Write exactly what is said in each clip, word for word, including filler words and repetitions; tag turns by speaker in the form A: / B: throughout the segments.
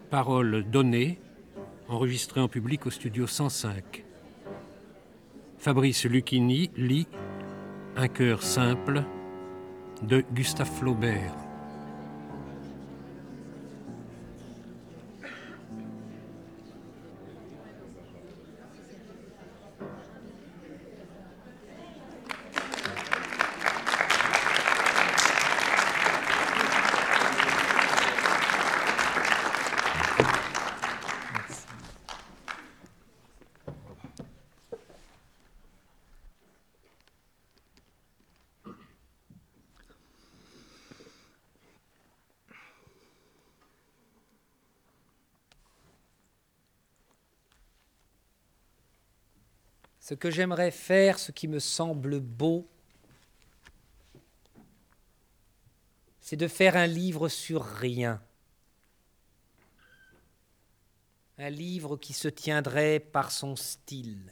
A: Paroles données, enregistrées en public au studio cent cinq. Fabrice Lucchini lit Un cœur simple de Gustave Flaubert.
B: Ce que j'aimerais faire, ce qui me semble beau, c'est de faire un livre sur rien. Un livre qui se tiendrait par son style.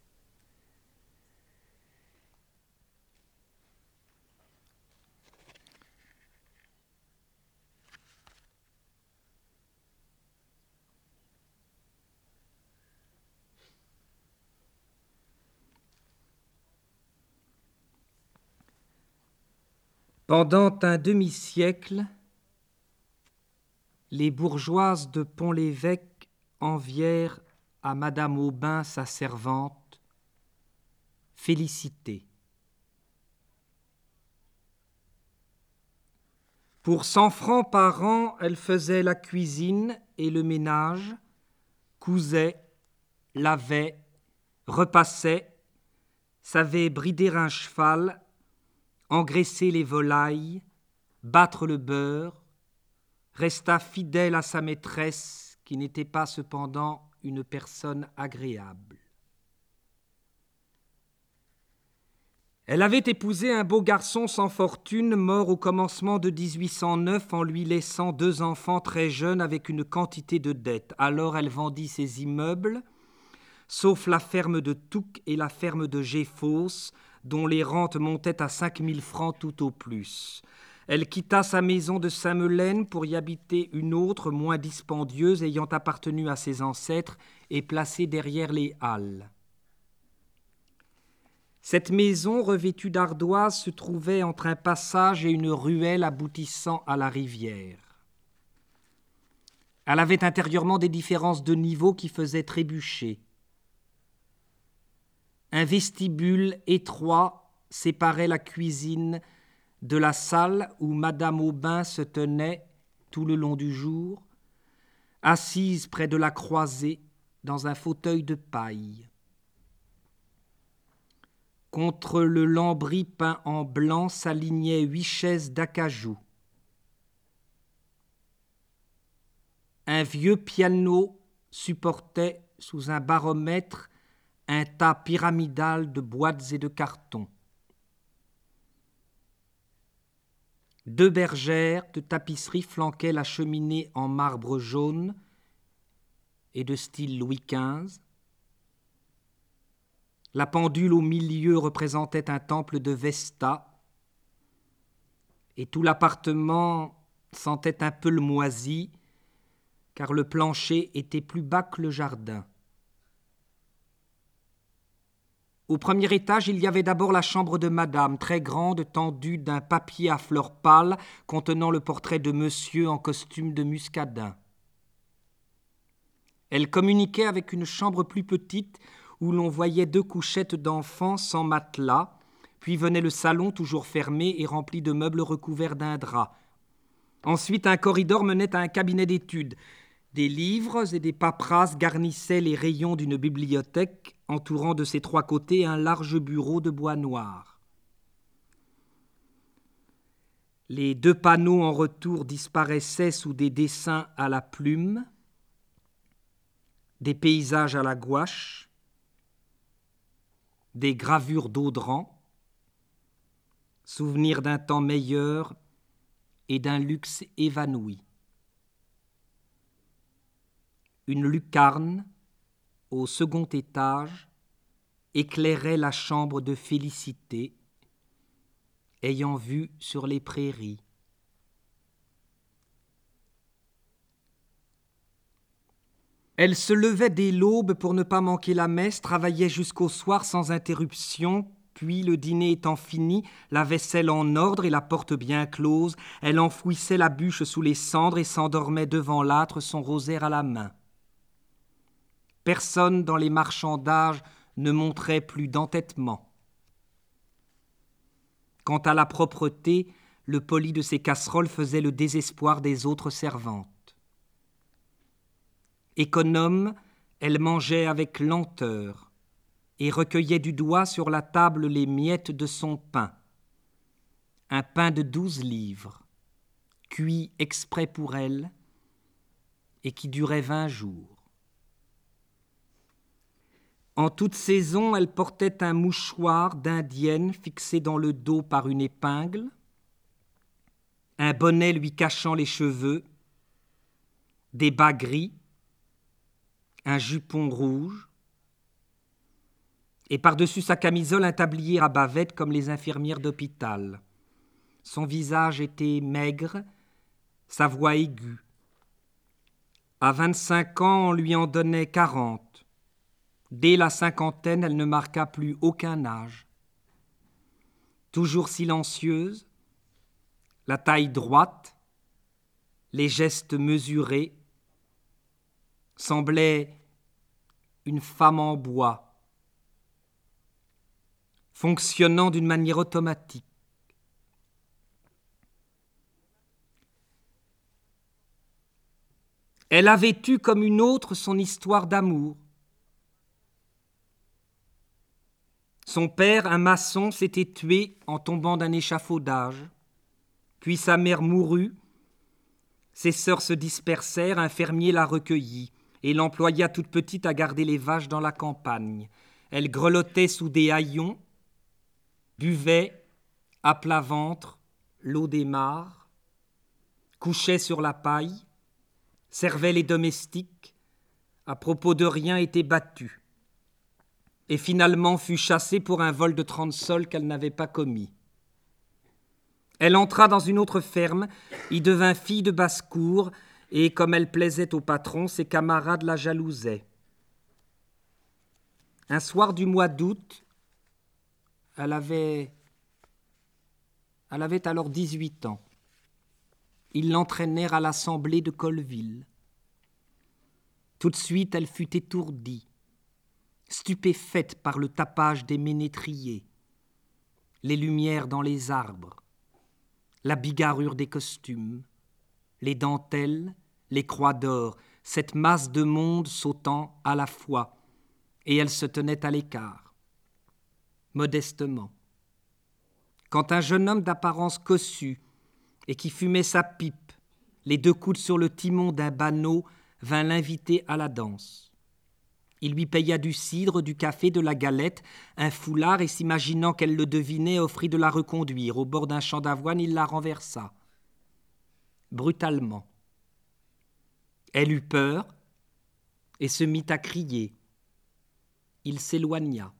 B: Pendant un demi-siècle, les bourgeoises de Pont-l'Évêque envièrent à Madame Aubin, sa servante, Félicité. Pour cent francs par an, elle faisait la cuisine et le ménage, cousait, lavait, repassait, savait brider un cheval, engraisser les volailles, battre le beurre, resta fidèle à sa maîtresse, qui n'était pas cependant une personne agréable. Elle avait épousé un beau garçon sans fortune, mort au commencement de dix-huit cent neuf en lui laissant deux enfants très jeunes avec une quantité de dettes. Alors elle vendit ses immeubles, sauf la ferme de Touques et la ferme de Géfos, dont les rentes montaient à cinq mille francs tout au plus. Elle quitta sa maison de Saint-Melaine pour y habiter une autre, moins dispendieuse, ayant appartenu à ses ancêtres et placée derrière les halles. Cette maison, revêtue d'ardoise, se trouvait entre un passage et une ruelle aboutissant à la rivière. Elle avait intérieurement des différences de niveau qui faisaient trébucher. Un vestibule étroit séparait la cuisine de la salle où Madame Aubin se tenait tout le long du jour, assise près de la croisée dans un fauteuil de paille. Contre le lambris peint en blanc s'alignaient huit chaises d'acajou. Un vieux piano supportait sous un baromètre un tas pyramidal de boîtes et de cartons. Deux bergères de tapisserie flanquaient la cheminée en marbre jaune et de style Louis quinze. La pendule au milieu représentait un temple de Vesta, et tout l'appartement sentait un peu le moisi, car le plancher était plus bas que le jardin. Au premier étage, il y avait d'abord la chambre de Madame, très grande, tendue d'un papier à fleurs pâles contenant le portrait de Monsieur en costume de muscadin. Elle communiquait avec une chambre plus petite où l'on voyait deux couchettes d'enfants sans matelas, puis venait le salon toujours fermé et rempli de meubles recouverts d'un drap. Ensuite, un corridor menait à un cabinet d'études. Des livres et des paperasses garnissaient les rayons d'une bibliothèque, entourant de ses trois côtés un large bureau de bois noir. Les deux panneaux en retour disparaissaient sous des dessins à la plume, des paysages à la gouache, des gravures d'Audran, souvenirs d'un temps meilleur et d'un luxe évanoui. Une lucarne, au second étage, éclairait la chambre de Félicité, ayant vue sur les prairies. Elle se levait dès l'aube pour ne pas manquer la messe, travaillait jusqu'au soir sans interruption, puis, le dîner étant fini, la vaisselle en ordre et la porte bien close, elle enfouissait la bûche sous les cendres et s'endormait devant l'âtre, son rosaire à la main. Personne dans les marchandages ne montrait plus d'entêtement. Quant à la propreté, le poli de ses casseroles faisait le désespoir des autres servantes. Économe, elle mangeait avec lenteur et recueillait du doigt sur la table les miettes de son pain. Un pain de douze livres, cuit exprès pour elle, et qui durait vingt jours. En toute saison, elle portait un mouchoir d'indienne fixé dans le dos par une épingle, un bonnet lui cachant les cheveux, des bas gris, un jupon rouge, et par-dessus sa camisole un tablier à bavette comme les infirmières d'hôpital. Son visage était maigre, sa voix aiguë. À vingt-cinq ans, on lui en donnait quarante. Dès la cinquantaine, elle ne marqua plus aucun âge. Toujours silencieuse, la taille droite, les gestes mesurés, semblait une femme en bois, fonctionnant d'une manière automatique. Elle avait eu comme une autre son histoire d'amour. Son père, un maçon, s'était tué en tombant d'un échafaudage. Puis sa mère mourut. Ses sœurs se dispersèrent, un fermier la recueillit et l'employa toute petite à garder les vaches dans la campagne. Elle grelottait sous des haillons, buvait, à plat ventre, l'eau des mares, couchait sur la paille, servait les domestiques, à propos de rien était battue, et finalement fut chassée pour un vol de trente sols qu'elle n'avait pas commis. Elle entra dans une autre ferme, y devint fille de basse-cour, et comme elle plaisait au patron, ses camarades la jalousaient. Un soir du mois d'août, elle avait, elle avait alors dix-huit ans. Ils l'entraînèrent à l'assemblée de Colleville. Tout de suite, elle fut étourdie, stupéfaite par le tapage des ménétriers, les lumières dans les arbres, la bigarrure des costumes, les dentelles, les croix d'or, cette masse de monde sautant à la fois, et elle se tenait à l'écart, modestement. Quand un jeune homme d'apparence cossue et qui fumait sa pipe, les deux coudes sur le timon d'un banneau, vint l'inviter à la danse. Il lui paya du cidre, du café, de la galette, un foulard, et s'imaginant qu'elle le devinait, offrit de la reconduire. Au bord d'un champ d'avoine, il la renversa, brutalement. Elle eut peur et se mit à crier. Il s'éloigna.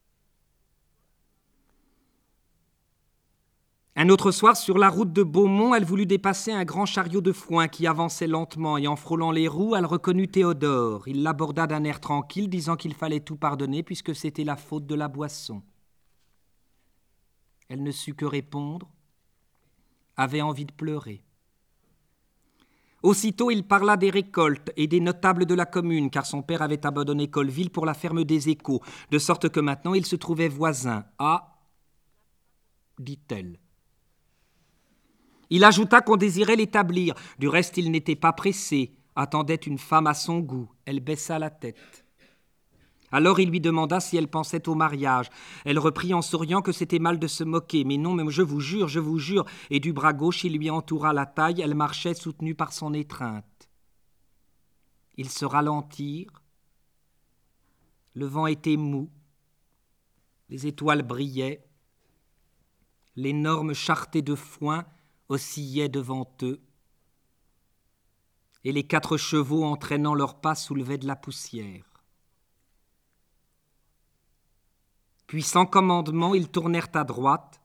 B: Un autre soir, sur la route de Beaumont, elle voulut dépasser un grand chariot de foin qui avançait lentement, et en frôlant les roues, elle reconnut Théodore. Il l'aborda d'un air tranquille, disant qu'il fallait tout pardonner puisque c'était la faute de la boisson. Elle ne sut que répondre, avait envie de pleurer. Aussitôt, il parla des récoltes et des notables de la commune, car son père avait abandonné Colleville pour la ferme des Échos, de sorte que maintenant il se trouvait voisin. « Ah !» dit-elle. Il ajouta qu'on désirait l'établir. Du reste, il n'était pas pressé, attendait une femme à son goût. Elle baissa la tête. Alors il lui demanda si elle pensait au mariage. Elle reprit en souriant que c'était mal de se moquer. Mais non, mais je vous jure, je vous jure. Et du bras gauche, il lui entoura la taille. Elle marchait soutenue par son étreinte. Ils se ralentirent. Le vent était mou. Les étoiles brillaient. L'énorme charretée de foin oscillait devant eux, et les quatre chevaux entraînant leurs pas soulevaient de la poussière. Puis sans commandement, ils tournèrent à droite.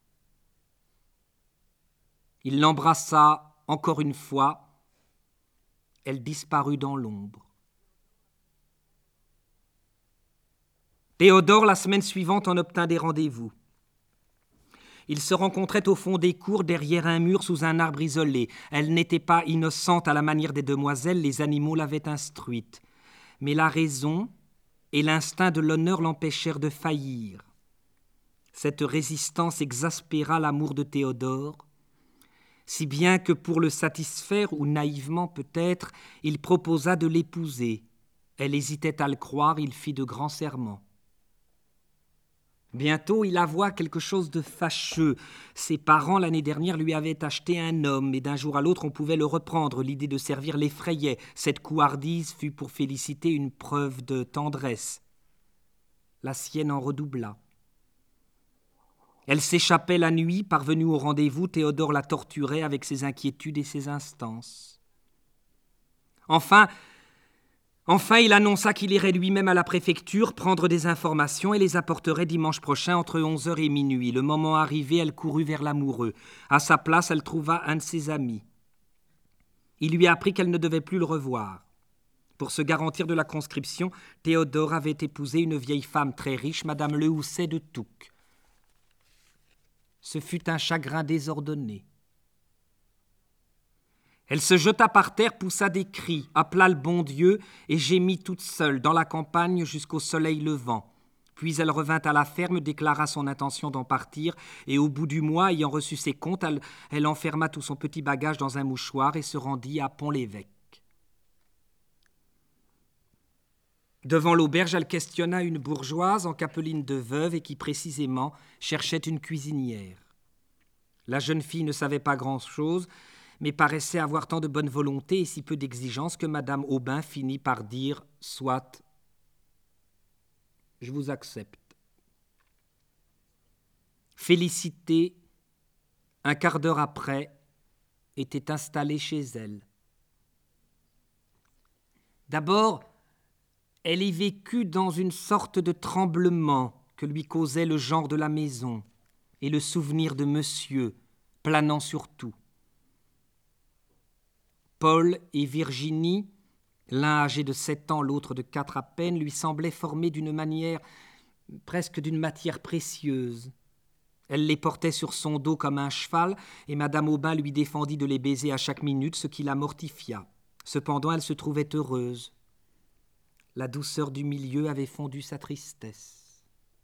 B: Il l'embrassa encore une fois. Elle disparut dans l'ombre. Théodore, la semaine suivante, en obtint des rendez-vous. Ils se rencontraient au fond des cours, derrière un mur, sous un arbre isolé. Elle n'était pas innocente à la manière des demoiselles, les animaux l'avaient instruite. Mais la raison et l'instinct de l'honneur l'empêchèrent de faillir. Cette résistance exaspéra l'amour de Théodore, si bien que pour le satisfaire, ou naïvement peut-être, il proposa de l'épouser. Elle hésitait à le croire, il fit de grands serments. Bientôt, il avoua quelque chose de fâcheux. Ses parents, l'année dernière, lui avaient acheté un homme, et d'un jour à l'autre, on pouvait le reprendre. L'idée de servir l'effrayait. Cette couardise fut pour Félicité une preuve de tendresse. La sienne en redoubla. Elle s'échappait la nuit, parvenue au rendez-vous, Théodore la torturait avec ses inquiétudes et ses instances. Enfin, enfin, il annonça qu'il irait lui-même à la préfecture prendre des informations et les apporterait dimanche prochain entre onze heures et minuit. Le moment arrivé, elle courut vers l'amoureux. À sa place, elle trouva un de ses amis. Il lui apprit qu'elle ne devait plus le revoir. Pour se garantir de la conscription, Théodore avait épousé une vieille femme très riche, Madame Lehousset de Touques. Ce fut un chagrin désordonné. Elle se jeta par terre, poussa des cris, appela le bon Dieu et gémit toute seule dans la campagne jusqu'au soleil levant. Puis elle revint à la ferme, déclara son intention d'en partir et au bout du mois, ayant reçu ses comptes, elle, elle enferma tout son petit bagage dans un mouchoir et se rendit à Pont-l'Évêque. Devant l'auberge, elle questionna une bourgeoise en capeline de veuve et qui précisément cherchait une cuisinière. La jeune fille ne savait pas grand-chose, mais paraissait avoir tant de bonne volonté et si peu d'exigence que Madame Aubin finit par dire « Soit, je vous accepte ». Félicité, un quart d'heure après, était installée chez elle. D'abord, elle y vécut dans une sorte de tremblement que lui causait le genre de la maison et le souvenir de monsieur, planant sur tout. Paul et Virginie, l'un âgé de sept ans, l'autre de quatre à peine, lui semblaient formés d'une manière, presque d'une matière précieuse. Elle les portait sur son dos comme un cheval, et Madame Aubin lui défendit de les baiser à chaque minute, ce qui la mortifia. Cependant, elle se trouvait heureuse. La douceur du milieu avait fondu sa tristesse.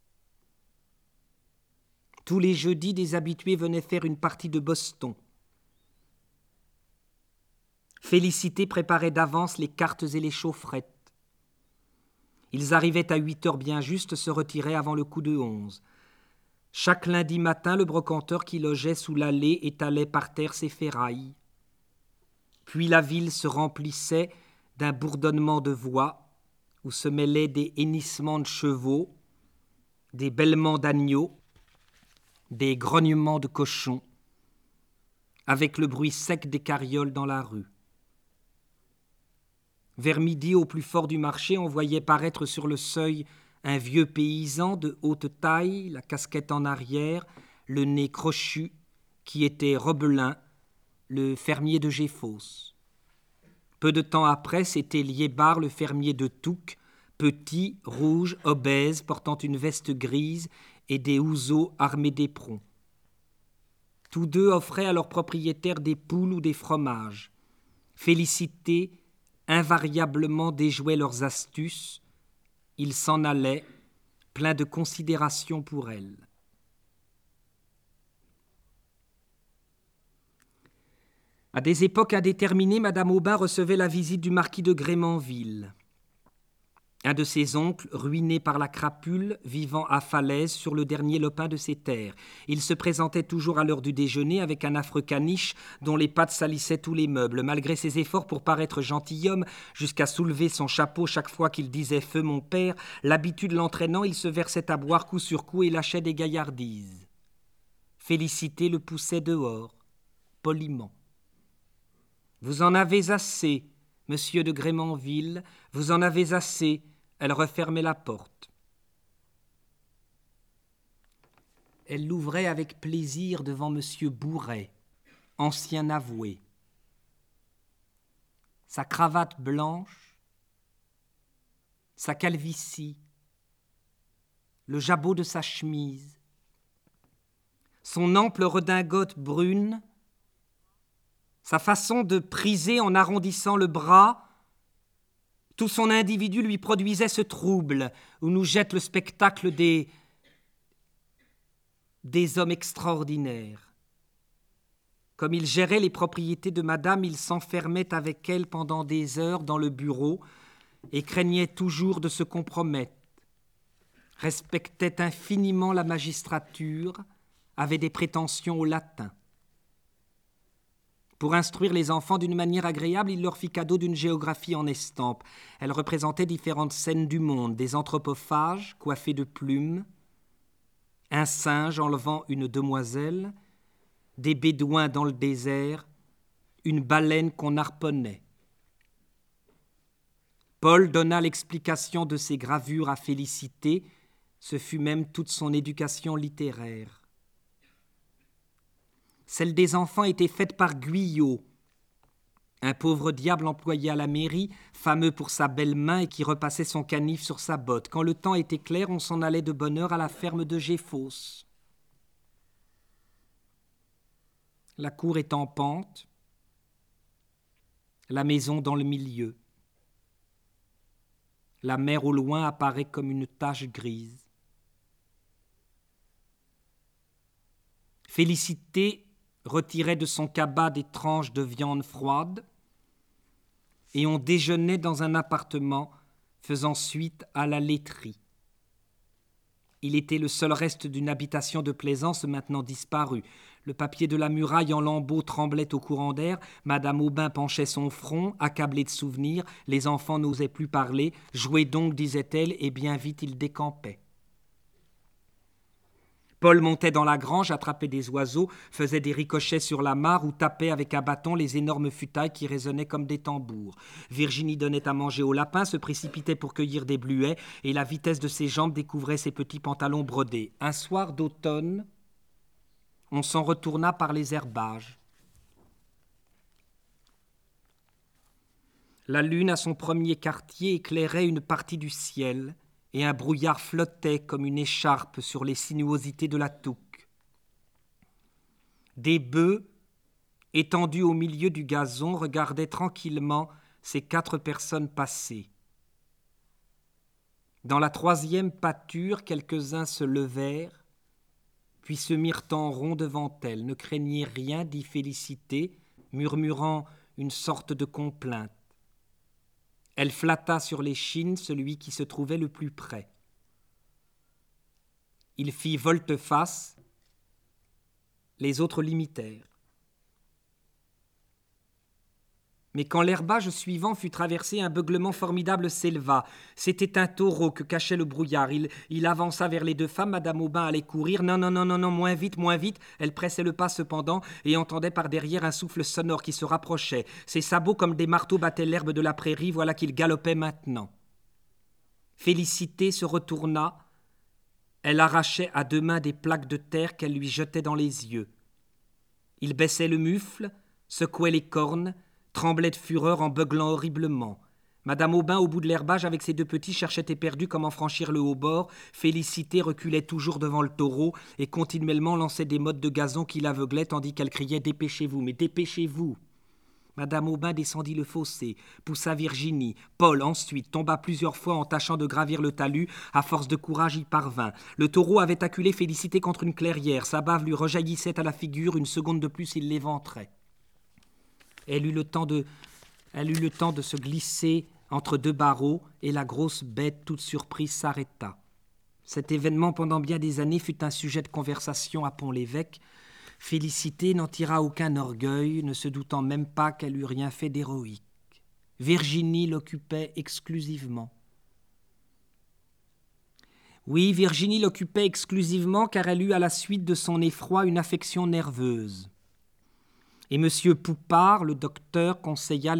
B: Tous les jeudis, des habitués venaient faire une partie de Boston. Félicité préparait d'avance les cartes et les chaufferettes. Ils arrivaient à huit heures bien juste, se retiraient avant le coup de onze. Chaque lundi matin, le brocanteur qui logeait sous l'allée étalait par terre ses ferrailles. Puis la ville se remplissait d'un bourdonnement de voix, où se mêlaient des hennissements de chevaux, des bêlements d'agneaux, des grognements de cochons, avec le bruit sec des carrioles dans la rue. Vers midi, au plus fort du marché, on voyait paraître sur le seuil un vieux paysan de haute taille, la casquette en arrière, le nez crochu, qui était Robelin, le fermier de Géfos. Peu de temps après, c'était Liébar, le fermier de Touques, petit, rouge, obèse, portant une veste grise et des houseaux armés d'éperons. Tous deux offraient à leurs propriétaires des poules ou des fromages. Félicité invariablement déjouait leurs astuces. Ils s'en allaient, pleins de considération pour elle. À des époques indéterminées, Madame Aubin recevait la visite du marquis de Grémanville. Un de ses oncles, ruiné par la crapule, vivant à Falaise sur le dernier lopin de ses terres. Il se présentait toujours à l'heure du déjeuner avec un affreux caniche dont les pattes salissaient tous les meubles. Malgré ses efforts pour paraître gentilhomme, jusqu'à soulever son chapeau chaque fois qu'il disait « Feu mon père », l'habitude l'entraînant, il se versait à boire coup sur coup et lâchait des gaillardises. Félicité le poussait dehors, poliment. « Vous en avez assez, monsieur de Grémanville, vous en avez assez. » Elle refermait la porte. Elle l'ouvrait avec plaisir devant monsieur Bourret, ancien avoué. Sa cravate blanche, sa calvitie, le jabot de sa chemise, son ample redingote brune, sa façon de priser en arrondissant le bras, tout son individu lui produisait ce trouble où nous jette le spectacle des, des hommes extraordinaires. Comme il gérait les propriétés de madame, il s'enfermait avec elle pendant des heures dans le bureau et craignait toujours de se compromettre, respectait infiniment la magistrature, avait des prétentions au latin. Pour instruire les enfants d'une manière agréable, il leur fit cadeau d'une géographie en estampes. Elle représentait différentes scènes du monde, des anthropophages coiffés de plumes, un singe enlevant une demoiselle, des bédouins dans le désert, une baleine qu'on harponnait. Paul donna l'explication de ces gravures à Félicité, ce fut même toute son éducation littéraire. Celle des enfants était faite par Guyot, un pauvre diable employé à la mairie, fameux pour sa belle main et qui repassait son canif sur sa botte. Quand le temps était clair, on s'en allait de bonne heure à la ferme de Géfos. La cour est en pente, la maison dans le milieu. La mer au loin apparaît comme une tache grise. Félicité retirait de son cabas des tranches de viande froide, et on déjeunait dans un appartement faisant suite à la laiterie. Il était le seul reste d'une habitation de plaisance maintenant disparue. Le papier de la muraille en lambeaux tremblait au courant d'air, madame Aubin penchait son front, accablée de souvenirs, les enfants n'osaient plus parler, jouez donc, disait-elle, et bien vite ils décampaient. Paul montait dans la grange, attrapait des oiseaux, faisait des ricochets sur la mare ou tapait avec un bâton les énormes futailles qui résonnaient comme des tambours. Virginie donnait à manger aux lapins, se précipitait pour cueillir des bluets, et la vitesse de ses jambes découvrait ses petits pantalons brodés. Un soir d'automne, on s'en retourna par les herbages. La lune, à son premier quartier, éclairait une partie du ciel, et un brouillard flottait comme une écharpe sur les sinuosités de la touque. Des bœufs, étendus au milieu du gazon, regardaient tranquillement ces quatre personnes passer. Dans la troisième pâture, quelques-uns se levèrent, puis se mirent en rond devant elle. Ne craignez rien, dit Félicité, murmurant une sorte de complainte. Elle flatta sur l'échine celui qui se trouvait le plus près. Il fit volte-face, les autres l'imitèrent. Mais quand l'herbage suivant fut traversé, un beuglement formidable s'éleva. C'était un taureau que cachait le brouillard. Il, il avança vers les deux femmes. Madame Aubin allait courir. Non, non, non, non, non, moins vite, moins vite. Elle pressait le pas cependant et entendait par derrière un souffle sonore qui se rapprochait. Ses sabots comme des marteaux battaient l'herbe de la prairie. Voilà qu'il galopait maintenant. Félicité se retourna. Elle arrachait à deux mains des plaques de terre qu'elle lui jetait dans les yeux. Il baissait le mufle, secouait les cornes, tremblait de fureur en beuglant horriblement. Madame Aubin, au bout de l'herbage, avec ses deux petits, cherchait éperdue comment franchir le haut-bord. Félicité reculait toujours devant le taureau et continuellement lançait des mottes de gazon qui l'aveuglaient, tandis qu'elle criait « Dépêchez-vous, mais dépêchez-vous !» Madame Aubin descendit le fossé, poussa Virginie. Paul, ensuite, tomba plusieurs fois en tâchant de gravir le talus. À force de courage, y parvint. Le taureau avait acculé Félicité contre une clairière. Sa bave lui rejaillissait à la figure. Une seconde de plus, il l'éventrait. Elle eut le temps de, elle eut le temps de se glisser entre deux barreaux et la grosse bête, toute surprise, s'arrêta. Cet événement, pendant bien des années, fut un sujet de conversation à Pont-l'Évêque. Félicité n'en tira aucun orgueil, ne se doutant même pas qu'elle eût rien fait d'héroïque. Virginie l'occupait exclusivement. Oui, Virginie l'occupait exclusivement car elle eut à la suite de son effroi une affection nerveuse. Et M. Poupart, le docteur, conseilla